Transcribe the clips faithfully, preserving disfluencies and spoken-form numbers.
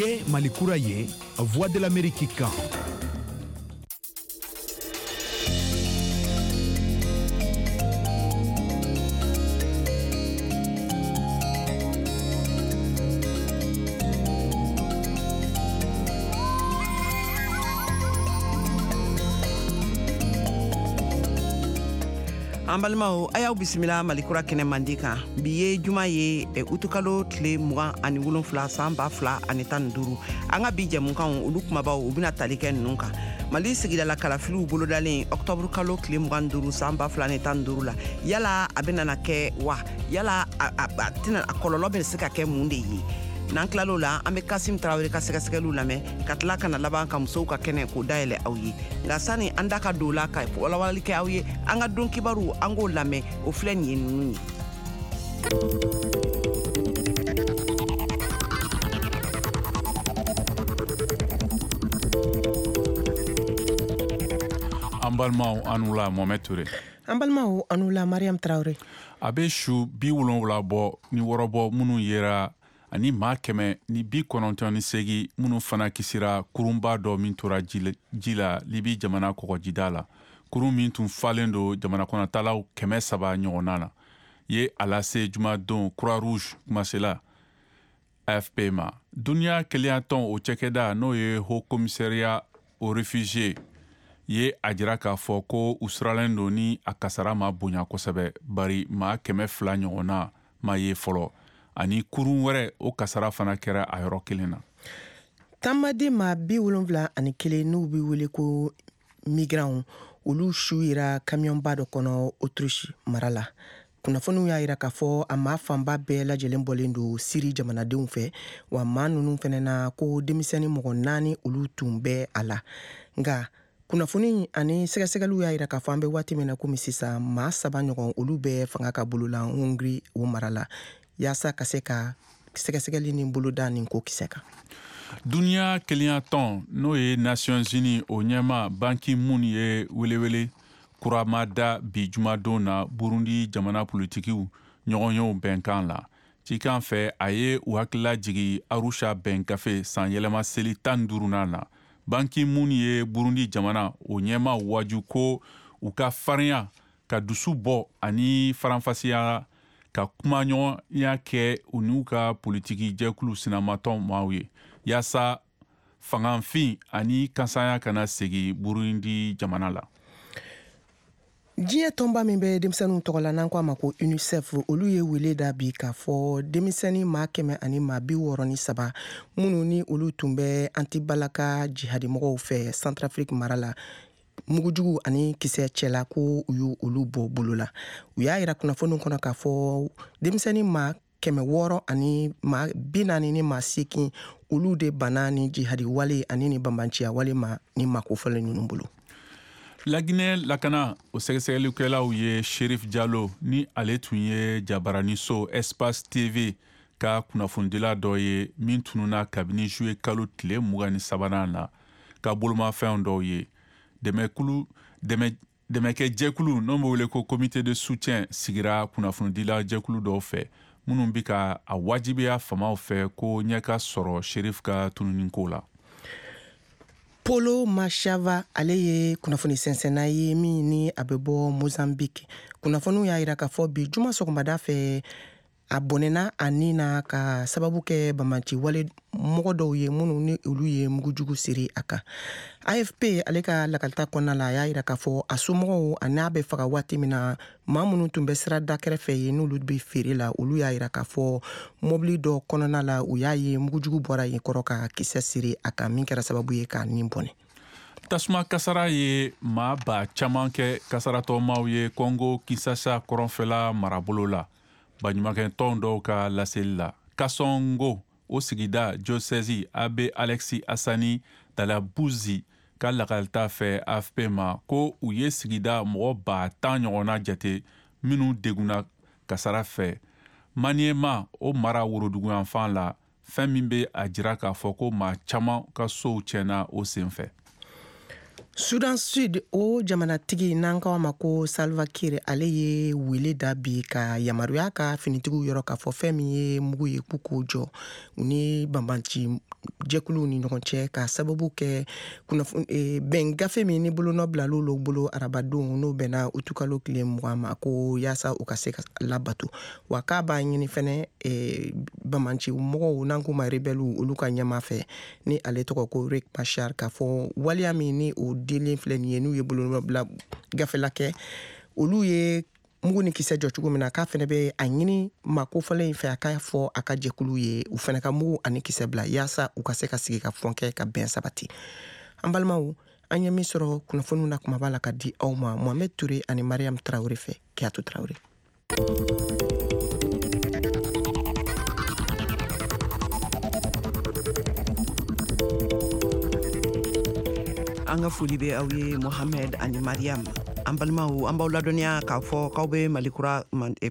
Niye Malikura ye, Voix de l'Amérique kan. An balimaw a y'aw bisimila Malikura kɛnɛ mandi kan bi ye juma ye e, utukalo tile mugan ani wolonfila san ba fila ani tan ni duuru an ka bi jɛmukanw olu kumabaw u bɛna tali kɛ ninnu kan Mali sigidala kalafiliw bolodalen octobre kalo tile mugan ni duuru san ba fila ani tan ni duuru la yala a bɛna kɛ wa yala a, a, a, tɛna a kɔlɔlɔ bɛ se ka kɛ mun de ye n'an tilal'o la an bɛ Kasim Tarawele ka sɛgɛsɛgɛliw lamɛn ka tila ka na laban ka musow ka kɛnɛ k'o dayɛlɛ aw ye nka sani an da ka don o la ka walawalali kɛ aw ye an ka don kibaru an k'o lamɛn o filɛ nin ye ninnu ye. An balimaw anu la Mohamed Ture. An balimaw anu la Mariam Traore. A bɛ su bi wolonwula bɔ ni wɔɔrɔbɔ minnu yera ani maa kɛmɛ ni bi kɔnɔntɔn ni segi minnu fana kisira kurunba dɔ min tora ji la Libi jamana kɔgɔjida la. Kurun min tun falen do jamana kɔnɔtalaw kɛmɛ saba ɲɔgɔnna na. Ye a lase jumadon Croix Rouge kumasela A F P ma. Duniya keleyatɔn o cɛkɛda n'o ye Haut Commissariat aux Réfugiés ye a jira k'a fɔ ko u siralen do ni a kasara ma bonya kosɛbɛ bari maa kɛmɛ fila ɲɔgɔnna ma ye fɔlɔ. Ani kurun wɛrɛ o kasara fana kɛra a yɔrɔ kelen na. Tamade ma bi wolonwula ani kelen n'u bi wele ko migrants olu su yira kamiyɔnba dɔ kɔnɔ Autriche mara la. Kunnafoniw y'a yira k'a fɔ a maa fanba bɛɛ lajɛlen bɔlen do Siri jamanadenw fɛ wa maa ninnu fɛnɛ na ko denmisɛnnin mɔgɔ naani olu tun bɛ a la. Nka kunnafoni ani sɛgɛsɛgɛliw y'a yira k'a fɔ an bɛ waati min na komi sisan maa saba ɲɔgɔn olu bɛɛ fanga ka bolo la Hongrie o mara la. Yaasa ka se ka sɛgɛsɛgɛli ni boloda nin ko kisɛ kan. Duniya keleyatɔn n'o ye Nations Unies o ɲɛma Ban Ki-moon ye welewele kurama da bi jumadon na Burundi jamana politikiw ɲɔgɔnyew bɛnkan la. Cikan fɛ a ye u hakilila jigi Arusha bɛnkafe san yɛlɛma seli tan ni duurunan na. Ban Ki-moon ye Burundi jamana o ɲɛma waju ko u ka farinya ka dusu bɔ ani faranfasiya ka kuma ɲɔgɔnya kɛ u n'u ka politiki jɛkulu sinamatɔn maaw ye yaasa fanganfin ani kansanya kana segi Burundi jamana la. Diɲɛ tɔnba min bɛ denmisɛnninw tɔgɔ la n'an ko a ma ko UNICEF olu ye wele da bi k'a fɔ denmisɛnnin maa kɛmɛ ani maa bi wɔɔrɔ ni saba minnu ni olu tun bɛ antibalaka jihadimɔgɔw fɛ Centrafrique mara la mugujugu ani kisɛ cɛla ko u y'u olu bɔ bolo la. U y'a yira kunnafoniw kɔnɔ k'a fɔ denmisɛnnin maa kɛmɛ wɔɔrɔ ani maa bi naani ni maa seegin olu de banna ni jihadi wale ani ni banbanciya wale ma ni makofɔlen ninnu bolo. Laginɛ lakana o sɛgɛsɛgɛlikɛlaw ye Sheriff Diallo ni ale tun ye jabaraniso Espace T V ka kunnafonidila dɔ ye min tununa kabini juillet kalo tile mugan ni sabanan na ka bolomafɛnw dɔw ye. Dɛmɛkulu dɛmɛ dɛmɛkɛ jɛkulu n'o bɛ wele ko comité de soutien sigira kunnafonidila jɛkulu dɔw fɛ minnu bi ka a wajibiya famaw fɛ ko ɲɛ ka sɔrɔ Sheriff ka tununinko la. Polo Mashava ale ye kunnafoni sɛnsɛnna ye min ni a bɛ bɔ Mozambique. Kunnafoniw y'a yira k'a fɔ bi juma sɔgɔmada fɛ a bɔnɛna a ni na ka sababu kɛ banbanci wale mɔgɔ dɔw ye minnu ni olu ye mugujugu siri a kan. A F P ale ka lakalita kɔnɔna la a y'a yira k'a fɔ a somɔgɔw a n'a bɛ faga waati min na maa minnu tun bɛ sira da kɛrɛfɛ ye n'olu bɛ feere la olu y'a yira k'a fɔ mobili dɔ kɔnɔna la u y'a ye mugujugu bɔra yen kɔrɔ ka kisɛ siri a kan min kɛra sababu ye k'a nin bɔnɛ. Tasuma kasara ye maa ba caman kɛ kasaratɔmaw ye Congo Kinshasa kɔrɔnfɛla marabolo la. Baɲumankɛtɔn dɔw ka laseli la. Kasongo o sigida Josezi Abe Alexis Asani Dalabuzi ka lakalita fɛ A F P ma ko u ye sigida mɔgɔ ba tan ɲɔgɔnna jate minnu degunna kasara fɛ. Maniema o mara woroduguyanfan la fɛn min bɛ a jira k'a fɔ ko maa caman ka sow tiɲɛna o senfɛ. Sudan Sud o jamanatigi n'an k'a ma ko Salva Kiir ale ye wele da bi ka yamaruya ka finitigiw yɔrɔ k'a fɔ fɛn min ye mugu ye k'u k'o jɔ u ni banbanci jɛkuluw ni ɲɔgɔn cɛ ka sababu kɛ e, bɛn gafe min ni bolonɔ bilal'olu bolo arabadenw n'o bɛnna utukalo tile mugan ma ko yaasa u ka se ka labato wa k'a b'a ɲini fɛnɛ e, banbanci mɔgɔw n'an k'u ma rebɛliw olu ka ɲɛma fɛ ni ale tɔgɔ ko Riek Machar k'a fɔ waliya min ni o dilen filɛ nin ye n'u ye bolonɔ bila gafela kɛ olu ye mugu ni kisɛ jɔ cogo min na k'a fɛnɛ bɛ a ɲini makofɔlen in fɛ a k'a fɔ a ka jɛkulu ye u fɛnɛ ka mugu ani kisɛ bila yaasa u ka se ka sigi ka fɔn kɛ ka bɛn sabati an balimaw an ye min sɔrɔ kunnafoniw na kumaba la ka di aw ma Mohamed Ture ani Mariam Traore fɛ Kiyatu Traore. an ka foli bɛ aw ye Mohamed ani Mariam. An balimaw an b'aw ladɔnniya k'a fɔ k'aw bɛ malikura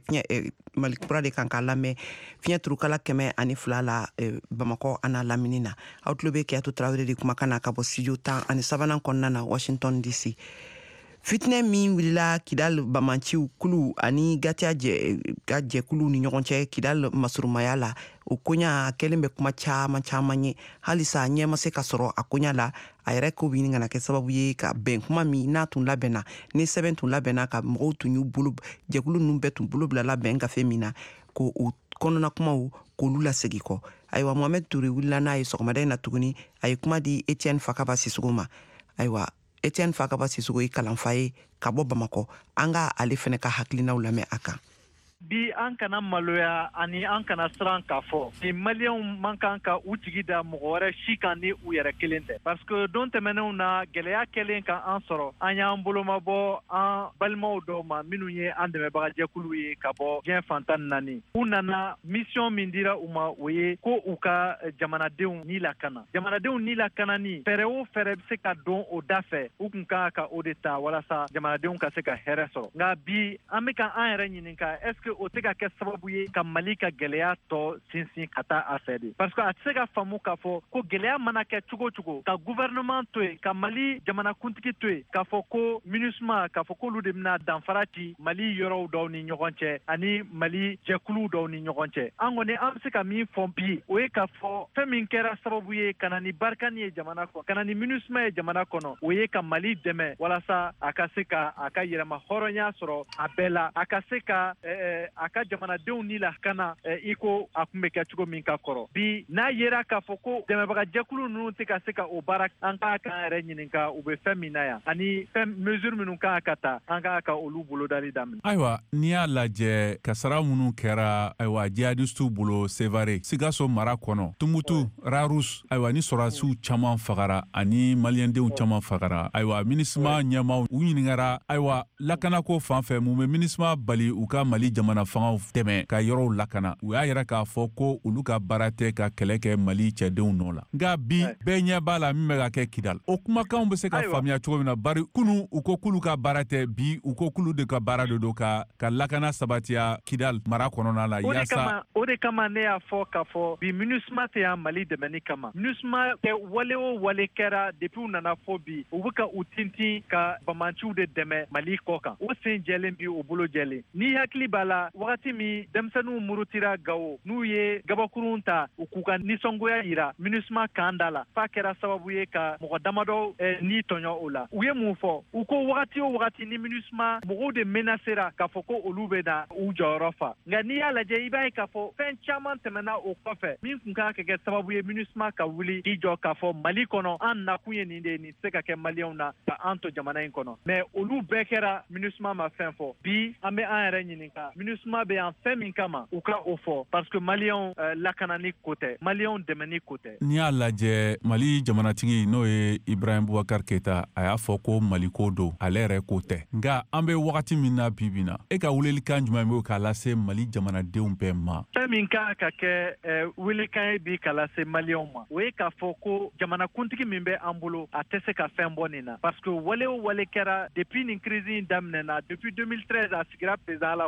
malikura de kan k'a lamɛn fiɲɛ turukala kɛmɛ ani fila la Bamakɔ a n'a lamini na. Aw tulo bɛ Kiyatu Tarawele de kumakan na ka bɔ studio tan ani sabanan kɔnɔna na Washington D C. Fitinɛ min wulila Kidal Bamanciw kulu ani Gatia ka jɛkulu ni ɲɔgɔn cɛ Kidal masurumaya la o koɲa kɛlen bɛ kuma caman caman ye halisa ɲɛ ma se ka sɔrɔ a koɲa la a yɛrɛ ko bɛ kana kɛ sababu ye ka bɛn kuma min n'a tun labɛnna ni sɛbɛn tun labɛnna ka mɔgɔw tun y'u bolo jɛkulu ninnu bɛɛ tun bolo bilala bɛn gafe min na ko o kɔnɔna kumaw k'olu lasegi kɔ. Ayiwa Mohamed Ture wulila n'a ye sɔgɔmada in na tuguni a ye kuma di Etienne Fakaba Sissogo ma. Ayiwa Etienne Fakaba Sissogo ye kalanfa ye ka bɔ Bamakɔ an ka ale fɛnɛ ka hakilinaw lamɛn a kan. Bi an kana maloya ani an kana siran k'a fɔ ni maliyɛnw man kan ka u jigi da mɔgɔ wɛrɛ si kan ni u yɛrɛ kelen tɛ parce que don tɛmɛnenw na gɛlɛya kɛlen ka an sɔrɔ an y'an bolomabɔ an balimaw dɔw ma minnu ye an dɛmɛbaga jɛkulu ye ka bɔ diɲɛ fantan naani u nana mission min dira u ma o ye ko u ka jamanadenw ni lakana jamanadenw ni lakanani fɛɛrɛ o fɛɛrɛ bɛ se ka don o da fɛ u kun kan ka o de ta walasa jamanadenw ka se ka hɛrɛ sɔrɔ nka bi an bɛ ka an yɛrɛ ɲininka est ce que o tɛ ka kɛ sababu ye ka Mali ka gɛlɛya tɔ sinsin ka taa a fɛ de parce que a tɛ se ka faamu k'a fɔ ko gɛlɛya mana kɛ cogo cogo ka gouvernement to yen ka Mali jamanakuntigi to yen k'a fɔ ko MINUSMA k'a fɔ k'olu de bɛna danfara ci Mali yɔrɔw dɔw ni ɲɔgɔn cɛ ani Mali jɛkulu dɔw ni ɲɔgɔn cɛ an kɔni an bɛ se ka min fɔ bi o ye k'a fɔ fɛn min kɛra sababu ye ka na ni Barkani ye jamana kɔnɔ ka na ni MINUSMA ye jamana kɔnɔ o ye ka Mali dɛmɛ walasa a ka se ka a ka yɛrɛma hɔrɔnya sɔrɔ a bɛɛ la a ka se ka a ka jamanadenw ni lakana i ko a kun bɛ kɛ cogo min ka kɔrɔ bi n'a yera k'a fɔ ko dɛmɛbaga jɛkulu ninnu tɛ ka se ka o baara an k'a k'an yɛrɛ ɲininka u bɛ fɛn min na yan ani fɛn mesure minnu kan ka ta an k'a ka olu bolodali daminɛ. Ayiwa n'i y'a lajɛ kasara minnu kɛra ayiwa jihadistu bolo Sevare Sikaso mara kɔnɔ Tumutu Rarus ayiwa ni sɔrɔdasiw caman fagara ani maliyɛndenw caman fagara ayiwa MINUSMA ɲɛmaaw u ɲiningara ayiwa lakanako fan fɛ mun bɛ MINUSMA bali u ka Mali jamana fangaw dɛmɛ ka yɔrɔw lakana u y'a yɛrɛ k'a fɔ ko olu ka baara tɛ ka kɛlɛ kɛ Mali cɛdenw nɔ la nka bi bɛɛ ɲɛ b'a la min bɛ ka kɛ Kidal o kumakanw bɛ se ka faamuya cogo min na bari kunu u ko k'olu ka baara tɛ bi u ko k'olu de ka baara de don ka ka lakana sabatiya Kidal mara kɔnɔna la yaasa o de kama ne y'a fɔ k'a fɔ bi MINUSMA tɛ yan Mali dɛmɛni kama MINUSMA tɛ wale o wale kɛra depuis u nana fɔ bi u bɛ ka u tintin ka Bamanciw de dɛmɛ Mali kɔ kan o sen jɛlen bi o bolo jɛlen ni hakili b'a la wagati min denmisɛnninw murutira Gawo n'u ye gabakurun ta u k'u ka nisɔngoya yira MINUSMA kan da la f'a kɛra sababu ye ka mɔgɔ damadɔ ni tɔɲɔ o la u ye mun fɔ u ko wagati o wagati ni MINUSMA mɔgɔw de menacera k'a fɔ ko olu bɛ na u jɔyɔrɔ fa nka n'i y'a lajɛ i b'a ye k'a fɔ fɛn caman tɛmɛna o kɔfɛ min kun kan ka kɛ sababu ye MINUSMA ka wuli k'i jɔ k'a fɔ Mali kɔnɔ an nakun ye nin de ye nin tɛ se ka kɛ maliyɛnw na ka an to jamana in kɔnɔ mɛ olu bɛɛ kɛra MINUSMA ma fɛn fɔ bi an bɛ an yɛrɛ ɲininka MINUSMA bɛ yan fɛn min kama u ka o fɔ parce que maliyɛnw uh, lakanani ko tɛ maliyɛnw dɛmɛni ko tɛ. N'i y'a lajɛ Mali jamanatigi n'o ye Ibrahim Boubacar Keita a y'a fɔ ko Mali ko don ale yɛrɛ ko tɛ nka an bɛ wagati min na bi bi na e ka welelikan jumɛn bɛ k'a lase Mali jamanadenw bɛɛ ma. Fɛn min kan ka kɛ uh, welelikan ye bi k'a lase maliyɛnw ma o ye k'a fɔ ko jamanakuntigi min bɛ an bolo a tɛ se ka fɛn bɔ nin na parce que wale o wale kɛra depuis nin crise in daminɛna depuis deux mille treize a sigira président la fo bi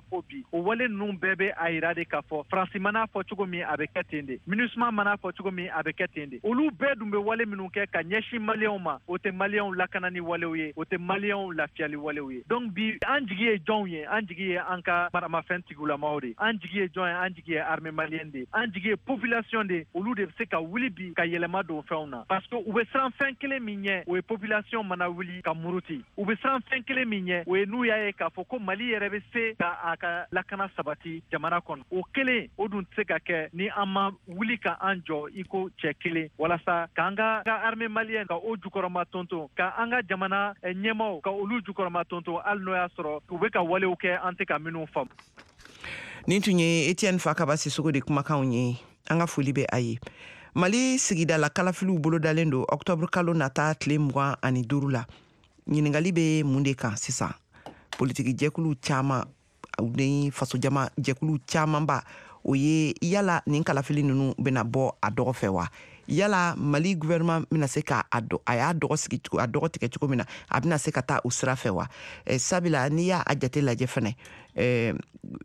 bi o wale ninnu bɛɛ bɛ a yira de k'a fɔ faransi mana fɔ cogo min a bɛ kɛ ten de minusma mana fɔ cogo min a bɛ kɛ ten de olu bɛɛ dun bɛ wale minnu kɛ ka ɲɛsin maliyɛnw ma o tɛ maliyɛnw lakanani walew ye o tɛ maliyɛnw lafiyali walew ye donc bi an jigi ye jɔnw ye an jigi ye an ka maramafɛn tigilamaw de an jigi ye jɔn ye an jigi ye armée malienne de an jigi ye population de olu de bɛ se ka wuli bi ka yɛlɛma don fɛnw na parce que u bɛ siran fɛn kelen min ɲɛ o ye population mana wuli ka muruti u bɛ siran fɛn kelen min ɲɛ o ye n'u y'a ye k'a fɔ ko mali yɛrɛ bɛ se ka a ka lakana sabati jamana kɔnɔ o kelen o dun tɛ se ka kɛ ni an ma wuli ka an jɔ i ko cɛ kelen walasa k'an ka ka armée malienne ka o jukɔrɔma tonton ka an ka jamana ɲɛmaw ka olu jukɔrɔma tonton hali n'o y'a sɔrɔ u bɛ ka walew kɛ an tɛ ka minnu faamu. nin tun ye Etienne Fakaba Sisoko de kumakanw ye an ka foli bɛ a ye. Mali sigida la kalafiliw bolo dalen do octobre kalo nata tile mugan ani duuru la ɲiningali bɛ mun de kan sisan politiki jɛkulu caman ni faso jama jɛkulu camanba o ye yala nin kalafili ninnu bɛna bɔ a dɔgɔ fɛ wa yala Mali gouvernement bɛna se ka a y'a dɔgɔ sigi a dɔgɔ tigɛ cogo min na a bɛna se ka taa o sira fɛ wa eh, sabila n'i y'a jate lajɛ fɛnɛ eh,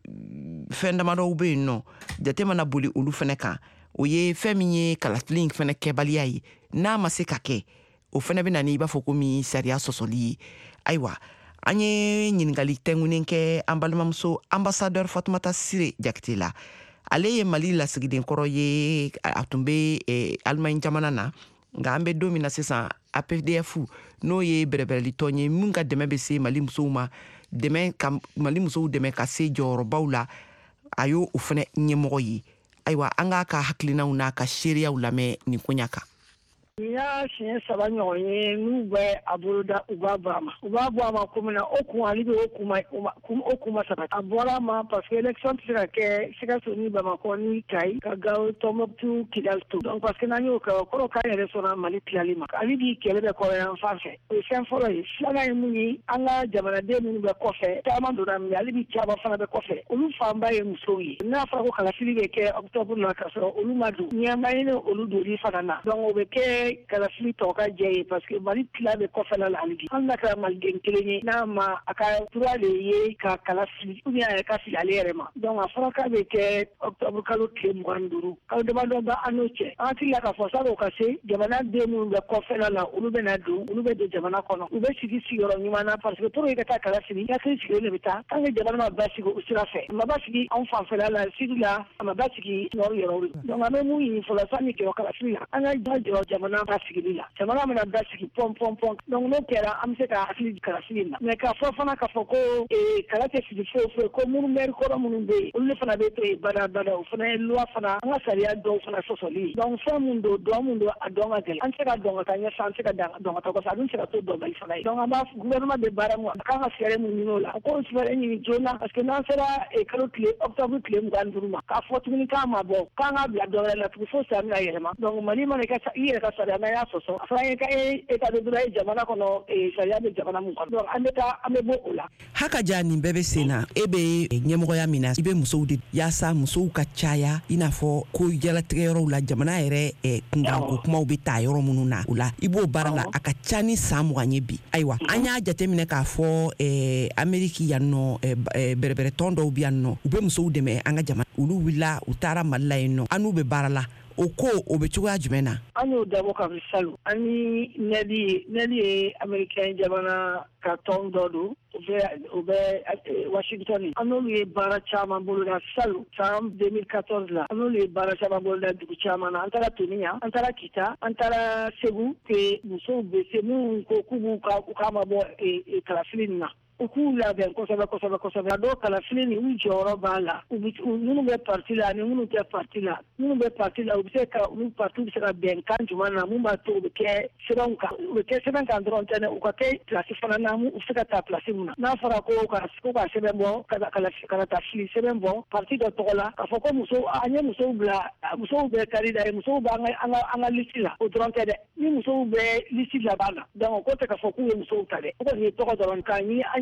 fɛn damadɔw bɛ yen nɔ jate mana boli olu fɛnɛ kan o ye fɛn min ye kalafili in fɛnɛ kɛbaliya ye n'a ma se ka kɛ o fɛnɛ bɛna ni i b'a fɔ ko min sariya sɔsɔli ye ayiwa an ye ɲiningali tɛngunen kɛ an balimamuso ambassadeur Fatumata Sire Jakite la ale ye Mali lasigiden kɔrɔ ye a tun bɛ eh, Allemagne jamana na nka an bɛ don min na sisan A P D F n'o ye bɛrɛbɛrɛli tɔn ye mun ka dɛmɛ bɛ se Mali musow ma dɛmɛ ka Mali musow dɛmɛ ka se jɔyɔrɔbaw la a y'o o fɛnɛ ɲɛmɔgɔ ye ayiwa an k'a ka hakilinaw n'a ka seereyaw lamɛn nin koɲa kan. Ni y'a siɲɛ saba ɲɔgɔn ye n'u bɛ a boloda u b'a bɔ a ma u b'a bɔ a ma komi na o kun ale bɛ o kuma o kuma saba a bɔra a ma parce que élection tɛ se ka kɛ Sikaso ni Bamakɔ ni Kayi ka Gao Tɔnbukutu Kidali to donc parce que n'an y'o kɛ o kɔrɔ k'an yɛrɛ sɔnna Mali tilali ma ale bi kɛlɛ bɛ kɔrɔ yan fan fɛ o ye fɛn fɔlɔ ye filanan ye mun ye an ka jamanaden minnu bɛ kɔfɛ caman donna mais ale bi caman fana bɛ kɔfɛ olu fanba ye musow ye n'a fɔra ko kalafili bɛ kɛ octobre la ka sɔrɔ olu ma don ɲɛma ye olu doli fana na donc o bɛ kɛ kalafili tɔ ka jɛ ye parce que Mali tila bɛ kɔfɛla la hali bi an na kɛra maliden kelen ye n'a ma a ka tura de ye ka kalafili ou bien a yɛrɛ ka fili ale yɛrɛ ma donc a fɔra k'a bɛ kɛ octobre kalo tile mugan ni duuru kalo damadɔ bɛ an n'o cɛ an hakili la k'a fɔ san'o ka se jamanaden minnu bɛ kɔfɛla la olu bɛna don olu bɛ don jamana kɔnɔ u bɛ sigi sigiyɔrɔ ɲuman na parce que pour que i ka taa kalafili i hakili sigilen de bɛ taa tant que jamana ma basigi o sira fɛ a ma basigi anw fanfɛla la sigi la a ma basigi nord yɔrɔw la donc an bɛ mun ɲini fɔlɔ sanni kɛ kalafili la an ka jɔ jamana basigi la jamana mana da sigi pɔn pɔn pɔn donc n'o kɛra an bɛ se ka hakili kalafili la mais k'a fɔ fana k'a fɔ ko kala tɛ sigi foyi foyi ko minnu mɛri kɔrɔ minnu bɛ yen olu fana bɛ to yen bada bada o fana ye loi fana an ka sariya dɔw fana sɔsɔli ye donc fɛn min don dɔn min don a dɔn ka gɛlɛn an tɛ se ka dɔn ka taa ɲɛfɛ an tɛ se ka dɔn ka taa kɔfɛ a dun tɛ se ka to dɔnbali fana ye donc an b'a gouvernement bɛ baara mun a kan ka fɛɛrɛ min ɲini o la a k'o fɛɛrɛ ɲini joona parce que n'an sera kalo tile octobre tile mugan ni duuru ma k'a fɔ tuguni k'an ma bɔ k'an ka bila dɔ wɛrɛ la tugun fo san bɛna yɛlɛma donc Mali mana kɛ i yɛrɛ ka sariya n'a y'a sɔsɔ a fana ye ka état de droit ye jamana kɔnɔ sariya bɛ jamana mun kɔnɔ donc an bɛ taa an bɛ bɔ o la. Hakaja nin bɛɛ bɛ sen na e bɛ ɲɛmɔgɔya min na i bɛ musow de yaasa musow ka caya i n'a fɔ ko jalatigɛ yɔrɔw la jamana yɛrɛ kunkanko kumaw bɛ taa yɔrɔ minnu na o la i b'o baara la a ka ca ni san mugan ye bi ayiwa an y'a jateminɛ k'a fɔ Ameriki yan nɔ bɛrɛbɛrɛ tɔn dɔw bɛ yan nɔ u bɛ musow dɛmɛ an ka jamana olu wulila u taara Mali la yen nɔ an n'u bɛ baara la o ko o bɛ cogoya jumɛn na an y'o dabɔ ka fi salu an ni nɛdi nɛdi ye Amerikɛn jamana ka tɔn dɔ don u bɛ u bɛ Washington an n'olu ye baara caman boloda salu san deux mille quatorze la an n'olu ye baara caman boloda dugu caman na an taara Tuniya an taara Kita an taara Segu ke musow bɛ se minnu ko k'u b'u ka u k'a ma bɔ kalafili nin na u k'u labɛn kosɛbɛ kosɛbɛ kosɛbɛ a dɔw kalafili ni u jɔyɔrɔ b'a la u minnu bɛ parti la ani minnu tɛ parti la minnu bɛ parti la u bɛ se ka olu parti bɛ se ka bɛn kan jumɛn na mun b'a to u bɛ kɛ sɛbɛnw kan u bɛ kɛ sɛbɛn kan dɔrɔn tɛ dɛ u ka kɛ pilasi fana na u bɛ se ka taa pilasi mun na n'a fɔra ko ka ko ka sɛbɛn bɔ ka ka taa fili sɛbɛn bɔ parti dɔ tɔgɔ la k'a fɔ ko muso an ye musow bila musow bɛ kari da ye musow b'an ka an ka an ka lisi la o dɔrɔn tɛ dɛ ni musow bɛ lisi laban na donc o ko tɛ k'a fɔ k'u ye musow ta dɛ o kɔni ye tɔgɔ dɔrɔn kan ni an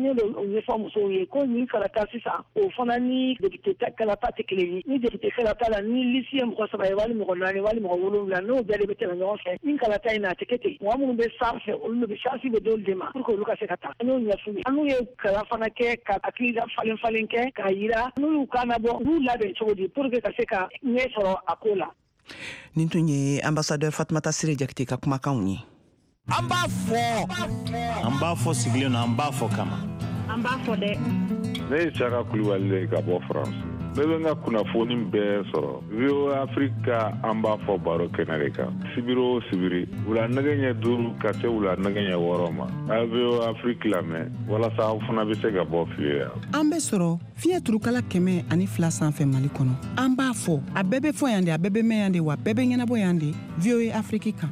ye o ye fa muso ye ko ni kalata sisan o fana ni député kalata tɛ kelen ye ni député kalata la ni liste ye mɔgɔ saba ye wali mɔgɔ naani wali mɔgɔ wolonwula n'o bɛɛ de bɛ tɛmɛ ɲɔgɔn fɛ ni kalata in na a tɛ kɛ ten mɔgɔ minnu bɛ sanfɛ olu de bɛ chance bɛ d'olu de ma pour que olu ka se ka taa an y'o ɲɛf'u ye an n'u ye kalan fana kɛ ka hakili falen falen kɛ k'a yira n'u y'u kan labɔ n'u labɛn cogo di pour que ka se ka ɲɛ sɔrɔ a ko la. nin tun ye ambassadeur Fatumata Sire Jakite ka kumakanw ye. An b'a fɔ an b'a fɔ sigilen na an b'a fɔ kama an b'a fɔ dɛ. Ne ye Saka Kulibali ka bɔ France. Ne bɛ n ka kunnafoni bɛɛ sɔrɔ V O A Afrique an b'a fɔ baro kɛnɛ de kan sibiri o sibiri wula nɛgɛ ɲɛ duuru ka se wula nɛgɛ ɲɛ wɔɔrɔ ma a V O A Afrique lamɛn walasa aw fana bɛ se ka bɔ fiye yan. An bɛ sɔrɔ fiɲɛ turukala kɛmɛ ani fila sanfɛ Mali kɔnɔ. An b'a fɔ a bɛɛ bɛ fɔ yan de a bɛɛ bɛ mɛn yan de wa bɛɛ bɛ ɲɛnabɔ yan de V O A Afrique kan.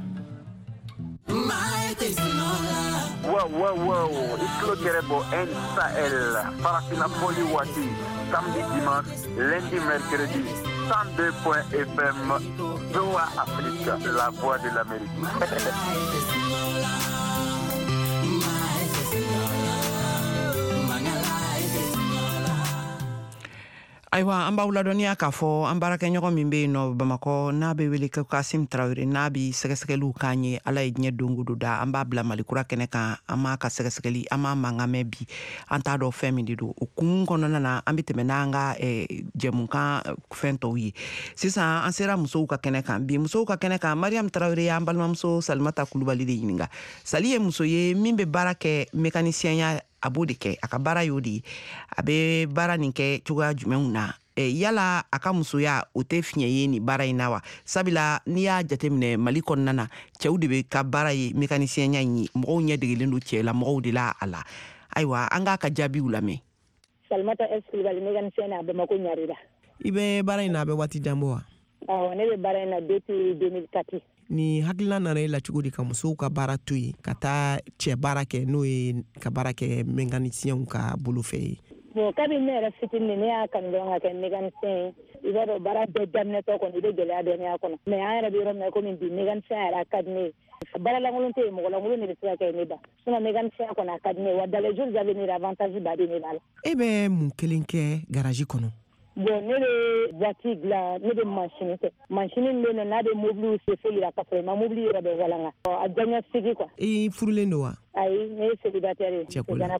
Wow, wow, wow, Islo Kerebo N Sahel, Farafina Poli Wati, samedi, dimanche, lundi, mercredi, cent deux point F M, V O A Afrique, la voix de l'Amérique. Ayiwa an b'aw ladɔnniya k'a fɔ an baarakɛɲɔgɔn min bɛ yen nɔ Bamakɔ n'a bɛ wele ko Kasim Traoré n'a bɛ sɛgɛsɛgɛliw k'an ye Ala ye diɲɛ don o don da an b'a bila Malikura kɛnɛ kan an m'a ka sɛgɛsɛgɛli an m'a mankan mɛn bi an t'a dɔn fɛn min de don o kun kɔnɔna na an bɛ tɛmɛ n'an ka jɛmukan fɛn tɔw ye sisan an sera musow ka kɛnɛ kan bi musow ka kɛnɛ kan Mariam Traoré y'an balimamuso Salimata Kulibali de ɲininka Sali ye muso ye min bɛ baara kɛ mécanicien a b'o de kɛ a ka baara y'o de ye a bɛ baara nin kɛ cogoya jumɛnw na e, yala a ka musoya o tɛ fiɲɛ ye ni baara in na wa sabula n'i y'a jateminɛ Mali kɔnɔna na cɛw de bɛ ka baara ye mécanicienya in ye mɔgɔw ɲɛ degelen don cɛ la mɔgɔw de la a la ayiwa an k'a ka jaabiw lamɛn. Salimata Kulibali mécanicien na Bamako Ɲarela. I bɛ baara in na a bɛ waati jan bɔ wa? Awɔ ne bɛ baara in na depuis deux mille quatre. Ni hakilina nana e la cogo di ka musow ka baara to yen ka taa cɛ baara kɛ n'o ye ka baara kɛ mécanicienw ka bolo fɛ ye? Bon kabi ne yɛrɛ fitinin ne y'a kanu dɔrɔn ka kɛ mécanicien ye i b'a dɔn baara bɛɛ daminɛtɔ kɔni i bɛ gɛlɛya dɔɔnin a kɔnɔ mais an yɛrɛ bɛ yɔrɔ min na komi bi mécanicien yɛrɛ a ka di ne ye baara lankolon tɛ yen mɔgɔ lankolon de bɛ se ka kɛ ne ba sinon mécanicien kɔni a ka di ne ye wa dans les jours à venir avantage baden de b'a la. E bɛ mun kelen kɛ garage kɔnɔ? Bon ne bɛ voiture dilan ne bɛ machine kɛ machine min bɛ yen nɔ n'a bɛ mobile chauffeur yira ka sɔrɔ i ma mobile yɛrɛ bɛ walanga a diyaɲɛ sigi quoi. I furulen don wa? Ayi ne ye célibataire ye. Cɛkula.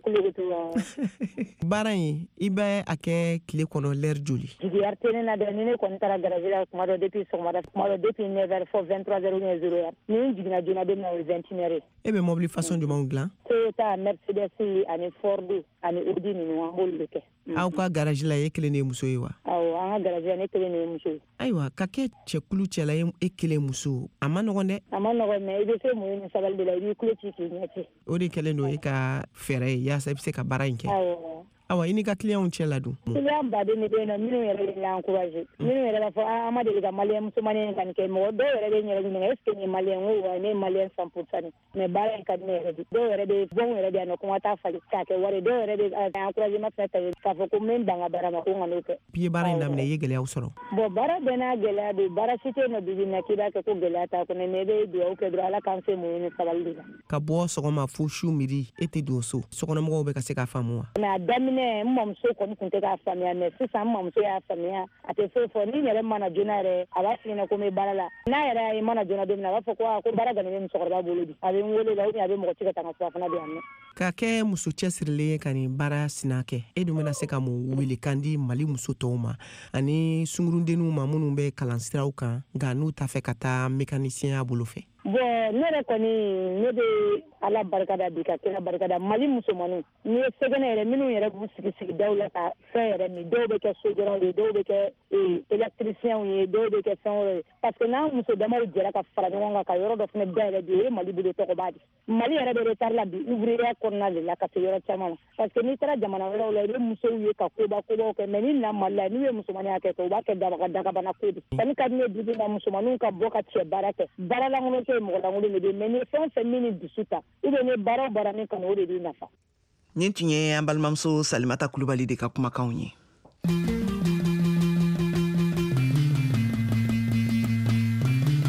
Baara in i bɛ a kɛ tile kɔnɔ l'heure joli? Jigiya tɛ ne na dɛ ni ne kɔni taara garage la tuma dɔ depuis sɔgɔmada tuma dɔ depuis neuf heures fɔ vingt-trois heures ou bien zéro heure ni n jiginna joona don min na o ye vingt et une heures. E bɛ mobile façon jumɛnw dilan? Toyota, Mercedes ani Ford ani Audi ninnu an b'olu de kɛ. Aw ka garage la e kelen de ye muso ye wa? Awɔ an ka garage la ne kelen de ye muso ye. Ayiwa ka kɛ cɛkulu cɛla e kelen muso a ma nɔgɔn dɛ? A ma nɔgɔn mais i bɛ se mun ni sabali de la i b'i kulo ci k'i ɲɛ ci. O de kɛlen don e ka fɛɛrɛ ye yaasa i bɛ se ka baara in kɛ. Awɔ. Awa i ni ka clientw cɛ la dun? Client baden de bɛ yen nɔ minnu yɛrɛ bɛ l'encourager minnu yɛrɛ b'a fɔ an ma deli ka maliyɛn musomanin ka nin kɛ mɔgɔ dɔw yɛrɛ bɛ n yɛrɛ ɲininka est ce que nin ye maliyɛn n ko wa ne ye maliyɛn cent pour cent mais baara in ka di ne yɛrɛ de dɔw yɛrɛ bɛ bɔnw yɛrɛ bɛ yan nɔ ko n ka taa fali k'a kɛ wari dɔw yɛrɛ bɛ encouragement fɛn fɛn k'a fɔ ko n bɛ n dan n ka baara ma ko n ka n'o kɛ. Puis i ye baara in daminɛ i ye gɛlɛyaw sɔrɔ? Bon baara bɛɛ n'a gɛlɛya don baara si tɛ yen nɔ bi bi in na k'i b'a kɛ ko gɛlɛya t'a kɔnɔ mais i bɛ dugawu kɛ dɔrɔn Ala k'an se mun ni sabali de la. Ka bɔ sɔgɔma fo su midi e tɛ don so sokɔnɔmɔgɔw bɛ ka se k'a faamu wa? Mais a daminɛ n mɔmuso kɔni tun tɛ k'a faamuya mais sisan n mɔmuso y'a faamuya a tɛ foyi fɔ ni yɛrɛ mana joona yɛrɛ a b'a f'i ɲɛna ko n bɛ baara la n'a yɛrɛ ye mana joona don min na a b'a fɔ ko ko baara gannen bɛ musokɔrɔba bolo bi a bɛ n wele la ou bien a bɛ mɔgɔ ci ka taa n ka so a fana bɛ yan nɔ. Ka kɛ muso cɛsirilen ye ka nin baara sina kɛ e dun bɛna se ka mun welekan di Mali muso tɔw ma ani sungurudenninw ma minnu bɛ kalansiraw kan nka n'u t'a fɛ ka taa mécanicien bolo fɛ? Bon ne yɛrɛ kɔni ne bɛ Ala barikada bi ka kira barikada Mali musomanninw n'i ye sɛgɛnɛ yɛrɛ minnu yɛrɛ b'u sigi sigidaw la ka fɛn yɛrɛ min dɔw bɛ kɛ sojɔlaw ye dɔw bɛ kɛ électriciens ye dɔw bɛ kɛ fɛn wɛrɛ ye parce que n'an muso damaw jɛra ka fara ɲɔgɔn kan ka yɔrɔ dɔ fana dayɛlɛ bi o ye Mali bolo tɔgɔba di Mali yɛrɛ bɛ retard la bi ouvrier kɔnɔna de la ka se yɔrɔ caman na parce que n'i taara jamana wɛrɛw la i bɛ musow ye ka koba kobaw kɛ mais ni na Mali la n'u ye musomanninya kɛ u b'a kɛ dabaga dagabana ko de sani ka di ne bi na musomanninw ka bɔ ka cɛ baara kɛ baara lankolon tɛ mɔgɔ lankolon de bɛ mais ni fɛn fɛn min ni dusu ta ou bien ni baara baara min kanu o de b'i nafa. Nin tun ye an balimamuso Salimata Kulibali de ka kumakanw ye. Ne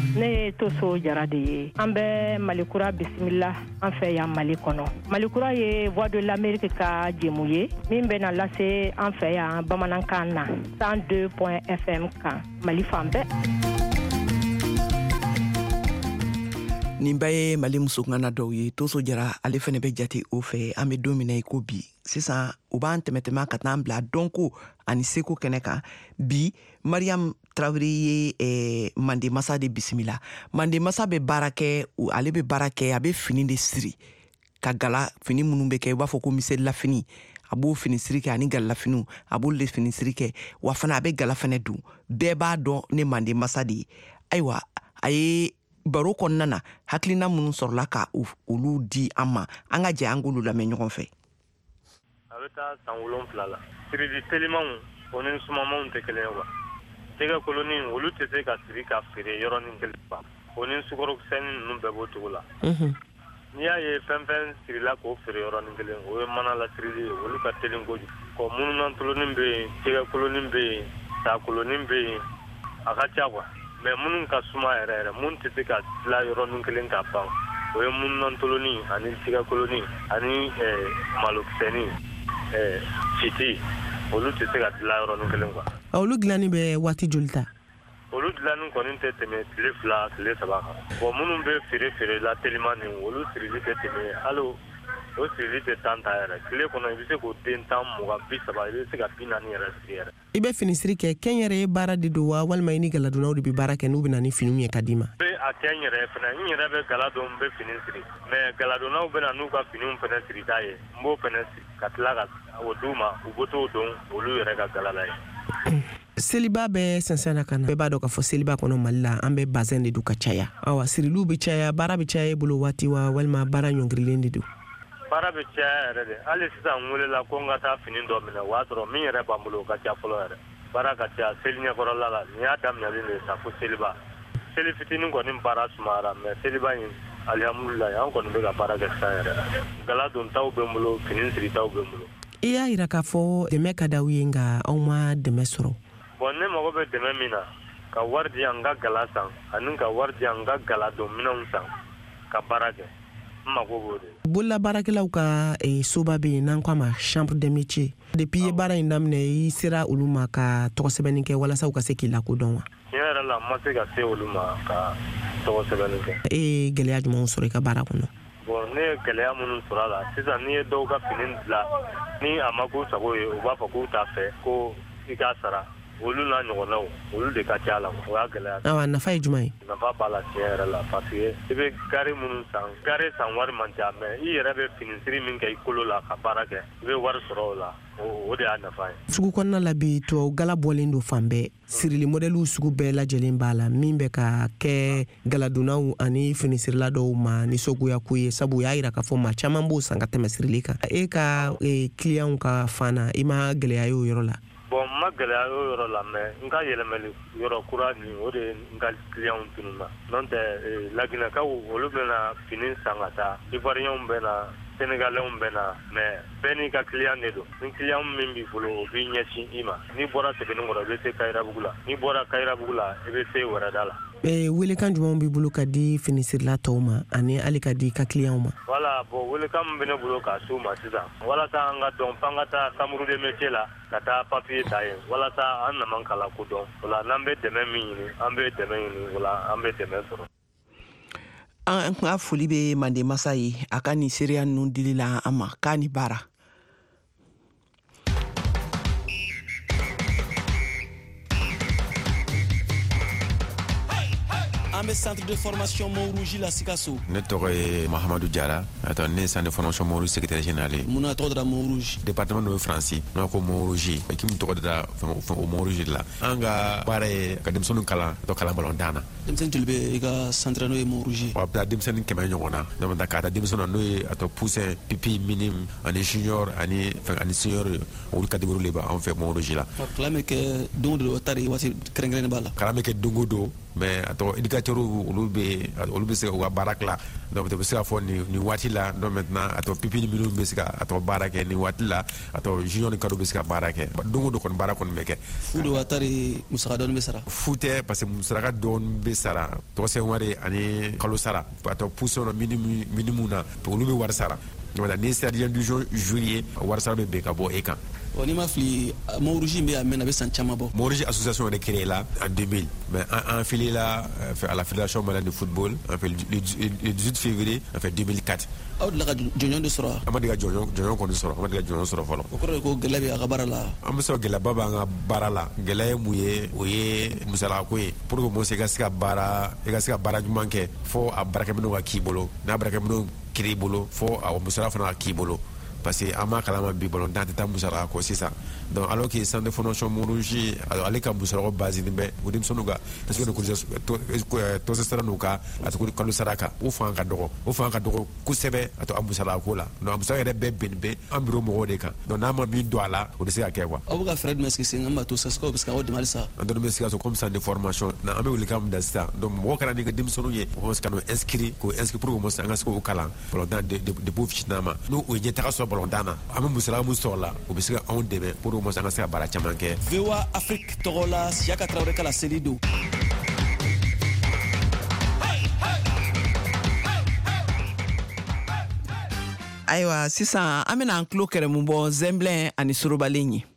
ye Toso Jara de ye. An bɛ Malikura bisimila an fɛ yan Mali kɔnɔ. Malikura ye Voix de l'Amérique ka jɛmu ye min bɛna lase an fɛ yan bamanankan na cent deux point F M kan Mali fan bɛɛ. nin bɛɛ ye Mali musokana dɔw ye. Toso Jara ale fɛnɛ bɛ jate o fɛ. An bɛ don min na i ko bi sisan u b'an tɛmɛtɛmɛ ka taa bila dɔnko ani seko kɛnɛ kan. Bi Mariam Traoré ye eh, Mande Masa de bisimila. Mande Masa bɛ baara kɛ, ale bɛ baara kɛ, a bɛ fini de siri ka gala fini minnu bɛ kɛ i b'a fɔ ko misɛlila fini. A b'o fini siri kɛ ani galala finiw a b'o le fini siri kɛ wa fana a bɛ gala fɛnɛ dun. Bɛɛ b'a dɔn ne Mande Masa de ye. Ayiwa a ye baro kɔnɔna na hakilina minnu sɔrɔla ka olu di an ma. An ka jɛ an k'olu lamɛn ɲɔgɔn fɛ. A bɛ taa san wolonwula la. Sirili telimanw o ni sumamanw tɛ kelen ye wa. Jɛgɛ koloni olu tɛ se ka siri ka feere yɔrɔnin kelen ba. O ni sukorokisɛni ninnu bɛɛ b'o cogo la. N'i y'a ye fɛn fɛn sirila k'o feere yɔrɔnin kelen o ye mana la sirili ye olu ka teli kojugu. Kɔ mununantolonin bɛ yen, jɛgɛ kolonin bɛ yen, sa kolonin bɛ yen, a ka ca kuwa. Mais minnu ka suma yɛrɛ yɛrɛ minnu tɛ se ka dilan yɔrɔnin kelen ka ban o ye mununantolonin ani jɛgɛ kolonin ani malokisɛni fiti olu tɛ se ka dilan yɔrɔnin kelen kuwa. Olu dilanni bɛ waati joli ta? Olu dilanni kɔni tɛ tɛmɛ tile fila tile saba kan. Bon minnu bɛ feere feere la teliman nin olu sirili tɛ tɛmɛ hali o sirili tɛ tan ta yɛrɛ. Tile kɔnɔ i bɛ se k'o den tan mugan bi saba i bɛ se ka bi naani yɛrɛ siri yɛrɛ. I bɛ fini siri kɛ kɛn yɛrɛ ye baara de don wa walima i ni galadonnaw de bɛ baara kɛ n'u bɛ na ni finiw ye ka d'i ma? Bɛ a kɛ n yɛrɛ fana n yɛrɛ bɛ gala don n bɛ fini siri mais galadonnaw bɛ na n'u ka finiw fana siri t'a ye n b'o fana siri ka tila ka o d'u ma u bɛ t'o don olu yɛrɛ ka gala la ye. Seliba bɛ sɛnsɛn na ka na. Bɛɛ b'a dɔn k'a fɔ seliba kɔnɔ Mali la an bɛ bazɛn de don ka caya. Awa siriliw bɛ caya baara bɛ caya e bolo waati wa walima baara ɲɔngirilen de don? Baara bɛ caya yɛrɛ de. Hali sisan n welela ko n ka taa fini dɔ minɛ o y'a sɔrɔ min yɛrɛ b'an bolo o ka ca fɔlɔ yɛrɛ. Baara ka ca seli ɲɛkɔrɔla la nin y'a daminɛlen de sa fo seliba. Seli fitinin kɔni baara sumayara mais seliba in alihamudulilayi an kɔni bɛ ka baara kɛ sisan yɛrɛ. Gala don taw bɛ n bolo fini siri taw bɛ n bolo. I y'a yira k'a fɔ dɛmɛ ka d'aw ye nka aw ma dɛmɛ sɔrɔ. Bon ne mago bɛ dɛmɛ min na ka wari di yan n ka gala san ani ka wari di yan n ka gala don minɛnw san ka baara kɛ n mago b'o de. Bolola baarakɛlaw ka eh, soba bɛ yen n'an k'a ma chambre de métier. Depuis i ye baara in daminɛ i sera olu ma ka tɔgɔ sɛbɛnni kɛ walasa u ka se k'i lakodɔn wa? Tiɲɛ yɛrɛ la n ma se ka se olu ma ka tɔgɔ sɛbɛnni kɛ. E ye gɛlɛya jumɛnw sɔrɔ i ka baara kɔnɔ? Bon ne ye gɛlɛya minnu sɔrɔ a la sisan n'i ye dɔw ka fini dilan ni a ma k'u sago ye u b'a fɔ k'u t'a fɛ ko i k'a sara olu n'a ɲɔgɔnnaw olu de ka ca la o y'a gɛlɛya. Awa nafa ye jumɛn ye? Nafa b'a la tiɲɛ yɛrɛ la parce que i bɛ gari minnu san gari san wari man ca mais i yɛrɛ bɛ fini siri min kɛ i kolo la ka baara kɛ i bɛ wari sɔrɔ o la o de y'a nafa ye. Sugu kɔnɔna la bi tubabu gala bɔlen don fan bɛɛ sirili modèliw sugu bɛɛ lajɛlen b'a la min bɛ ka kɛ galadonnaw ani finisirila dɔw ma nisɔngoya ko ye sabu y'a yira k'a fɔ maa caman b'o san ka tɛmɛ sirili kan. E ka clientw ka fan na i ma gɛlɛya ye o yɔrɔ la? Bon n ma gɛlɛya y'o yɔrɔ la mais n ka yɛlɛmɛli yɔrɔ kura nin o de ye n ka clientw tununa n'o tɛ laginɛkaw olu bɛna fini san ka taa ivoiriyɛnw bɛna sénégalaiw bɛna mais bɛɛ n'i ka client de don ni client min b'i bolo o b'i ɲɛsin i ma n'i bɔra Sebenikɔrɔ i bɛ se Kayirabugu la n'i bɔra Kayirabugu la i bɛ se Wɛrɛda la. Eh, welekan jumɛn b'i bolo ka di finisirila tɔw ma ani hali ka di ka clientw ma? Voilà, bon welekan min bɛ ne bolo k'a s'u ma sisan walasa an ka dɔn f'an ka taa chambre de métier la ka taa papier ta yen walasa an naman kala ko dɔn o la n'an bɛ dɛmɛ min ɲini an bɛ dɛmɛ ɲini o la an bɛ dɛmɛ sɔrɔ. An ka foli bɛ Mande Masa ye a ka nin seereya ninnu dili la an ma k'a ni baara. An bɛ centre de formation Mont-Rouge la Sikasso. Ne tɔgɔ ye Mahamadou Diarra. Attends, ne centre de formation Mont-Rouge secrétaire général. Mun tɔgɔ dara Mont-Rouge? Département de France. N'a ko Mont-Rouge. Équipe tɔgɔ dara o Mont-Rouge la. An ka baara ye ka denmisɛnninw kalan ka kalan balontan na. Denmisɛnnin joli bɛ i ka centre n'o ye Mont-Rouge? Wa bɛ taa denmisɛnnin kɛmɛ ɲɔgɔn na. Donc ka taa denmisɛnninw n'o ye a tɔ poussin, pipi, minime ani junior ani ani senior olu catégorie de b'an fɛ Mont-Rouge la. Kalan bɛ kɛ don o don tari waati kɛrɛnkɛrɛnnen b'a la. Kalan bɛ kɛ don o don mais ato éducateur olu be olu be se wa barakla donc to be se fo ni ni wati la donc maintenant ato pipi ni minu be se ato barake ni wati la ato junior ni kado be se barake dongo do kon barakon meke fudo watari musaka don be sara fute parce que musaka don be sara to se wari ani kalo sara ato puso no minimum minimum na olu be war sara voilà ni c'est-à-dire du juillet war sara be ka bo eka on ima fli Montrouge be amena be san chama bo Montrouge association est créée là en deux mille mais en affilié là à la fédération malade de football en fait le dix-huit février en fait deux mille quatre aw la jonjon de sora amadiga jonjon jonjon ko de sora amadiga jonjon sora folo ko ko gelabi aga barala am so gela baba nga barala gelaye muye oye musala ko e pour que mo se gasika bara e gasika bara manke fo a baraka mino wa kibolo na baraka mino kiribolo fo a musala fana kibolo parce que ama kalama bi bolon dante tam musara ko sisa donc alors que centre de formation Montrouge alors ale ka musara base ni be udim sonuga parce que ko to to sera nuka atko ko saraka o fa ka dogo o fa ka dogo ku sebe ato amusara ko la no amusara de be ben be ambiro mo de kan donc na ma bi do ala o de se ka kwa o ga Fred Meski singa ma to sasko parce que o de malsa andon Meski so comme centre de formation na ame wuli kam da sta donc mo kana ni ka dim sonu ye o ska no inscrit ko inscrit pour mo sanga ko kala pour dans de de beau fichna no o je ta so bolondana ama musala musola o be se ka on de pour mo sanga se bara chamanke Vewa Afrique Torola Siaka Traoré kala Selido Aywa sisan an bena an tulo kɛrɛ mun bɔ Zemblen ani Sorobalen ye.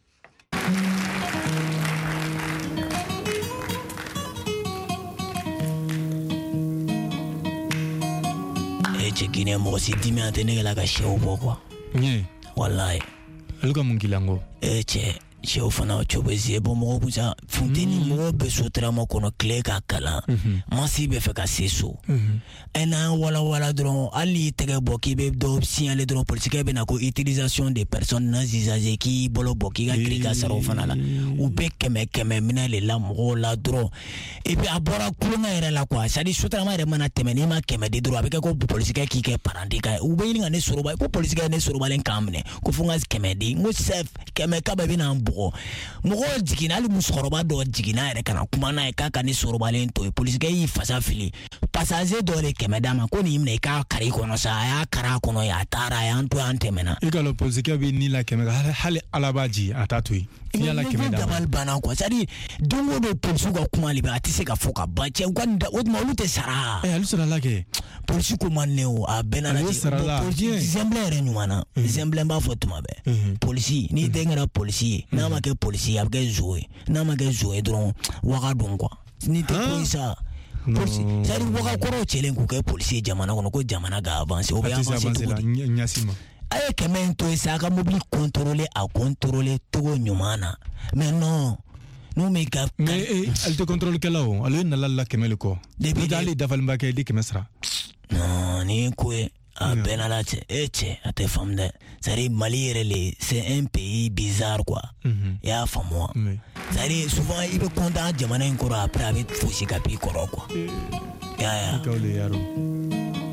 E cɛ Guinée mɔgɔ si dimi an tɛ ne la ka sɛw bɔ quoi. Ɲɛ. Wallahi. Olu ka mun gilango. E cɛ sɛw fana cogo zie bɔ mɔgɔ kusa funteni mɔgɔ bɛ sotarama kɔnɔ tile ka kalan masi bɛ fɛ ka se so ɛ n'an wala wala dɔrɔn hali tɛgɛ bɔ k'i bɛ dɔ signalé dɔrɔn polisikɛ bɛ na ko utilisation des personnes non usagées k'i bolo bɔ k'i ka kiri ka sara o fana la u bɛ kɛmɛ kɛmɛ minɛ le la mɔgɔw la dɔrɔn et puis a bɔra kulonkɛ yɛrɛ la quoi c'est à dire sotarama yɛrɛ mana tɛmɛ n'i ma kɛmɛ di dɔrɔn a bɛ kɛ ko polisikɛ k'i kɛ parandi ka u bɛ ɲini ka ne soroba ko polisikɛ ne sorobalen kan minɛ ko fo n ka kɛmɛ di n ko sɛf kɛmɛ kaba bɛ na bugɔ mɔgɔ jiginna hali musokɔrɔba dɔ jiginna yɛrɛ kana kuma n'a ye k'a ka ne sorobalen to ye polisikɛ y'i fasa fili passager dɔ de kɛmɛ d'a ma ko nin minɛ i k'a kari kɔnɔ sa a y'a kari a kɔnɔ ye a taara a y'an to an tɛmɛna i ka lɔ polisikɛ bɛ ni la kɛmɛ kan hali ala b'a ji a t'a to yen f'i y'a la kɛmɛ d'a ma dabali banna quoi c'est à dire don o don polisiw ka kuma de bɛ a tɛ se ka fɔ ka ban cɛ u ka nin da o tuma olu tɛ sara ɛ olu sara la kɛ polisi ko man ne o a bɛɛ nana ten Zemblen yɛrɛ ɲuman na Zemblen b'a fɔ tuma bɛɛ polisi n'i den kɛra polisi ye n'a ma kɛ polisi ye a bɛ kɛ zo ye n'a ma kɛ zo ye dɔrɔn waga don quoi n'i tɛ ko ye sa polisi c'est à dire waga kɔrɔw cɛlen k'u kɛ polisi ye jamana kɔnɔ ko jamana ka avancer o bɛ avancer cogo di a ye kɛmɛ in to yen sa a ka mobili contrôler a contrôler cogo ɲuman na mais non n'u m'i ka mais ale tɛ contrôle kɛla o ale nana la kɛmɛ le kɔ n'o tɛ hali dafalenba kɛ i di kɛmɛ sara non ni ko ye a bɛɛ n'a la cɛ e cɛ a tɛ faamu dɛ c'est à dire Mali yɛrɛ le c'est un pays bizarre quoi i y'a faamu wa c'est à dire souvent i bɛ content jamana in kɔrɔ après a bɛ fosi ka b'i kɔrɔ quoi i y'a ye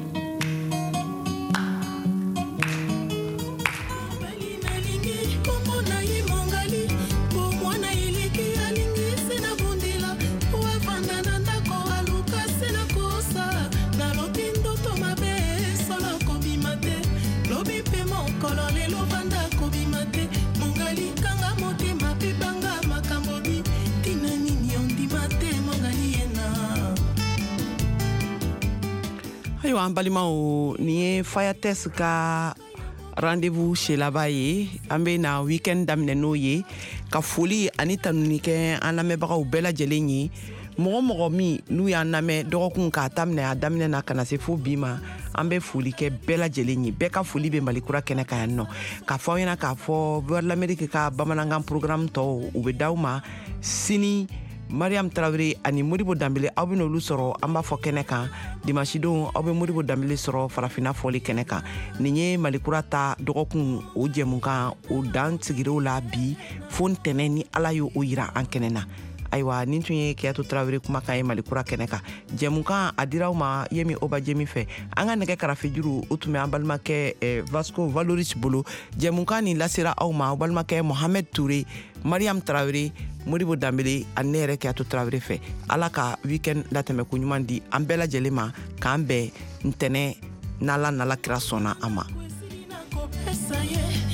ayiwa an balimaw nin ye Fayates ka rendez-vous chez laban ye an bɛ na week-end daminɛ n'o ye ka foli ani tanuni kɛ an lamɛnbagaw bɛɛ lajɛlen ye mɔgɔ mɔgɔ min n'u y'an lamɛn dɔgɔkun k'a daminɛ a daminɛ na ka na se fo bi ma an bɛ foli kɛ bɛɛ lajɛlen ye bɛɛ ka foli bɛ Malikura kɛnɛ kan yan nɔ k'a fɔ aw ɲɛna k'a fɔ Voix de l'Amérique ka bamanankan programme tɔw u bɛ d'aw ma sini Mariam Traoré ani Modibo Dambele aw bɛ n'olu sɔrɔ an b'a fɔ kɛnɛ kan dimanche don aw bɛ Modibo Dambele sɔrɔ farafina fɔli kɛnɛ kan nin ye Malikura ta dɔgɔkun o jɛmukan o dan sigir'o la bi fo ntɛnɛn ni Ala y'o yira an kɛnɛ na ayiwa nin tun ye Kiyatu Traoré kumakan ye Malikura kɛnɛ kan jɛmukan a dira aw ma Yemi Oba Jemi fɛ an ka nɛgɛ karafe juru o tun bɛ an balimakɛ Vasco Valoris bolo jɛmukan nin lasera aw ma aw balimakɛ Mohamed Touré Mariam Traoré, Modibo Dambele ani ne yɛrɛ Keyatu Traoré fɛ ala ka weekend latɛmɛ ko ɲuman di an bɛɛ lajɛlen ma k'an bɛn ntɛnɛ n'ala n'ala kira sɔnna a ma.